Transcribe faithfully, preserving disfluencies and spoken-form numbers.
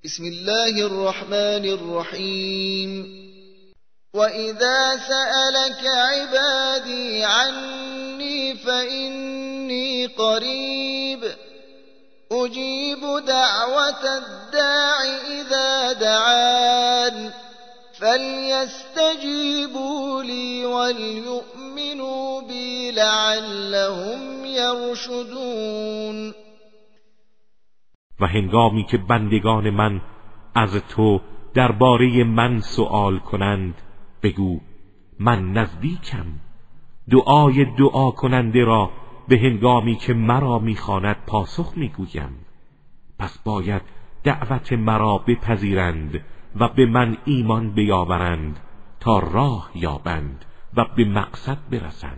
بسم الله الرحمن الرحیم وَإِذَا سَأَلَكَ عِبَادِي عَنِّي فَإِنِّي قَرِيبٌ أُجِيبُ دَعْوَةَ الدَّاعِ إِذَا دَعَانِ فَلْيَسْتَجِيبُوا لِي وَلْيُؤْمِنُوا بِي لَعَلَّهُمْ يَرْشُدُونَ. و هنگامی که بندگان من از تو درباره من سؤال کنند بگو من نزدیکم، دعای دعا کننده را به هنگامی که مرا میخواند پاسخ میگویم. پس باید دعوت مرا بپذیرند و به من ایمان بیاورند تا راه یابند و به مقصد برسند.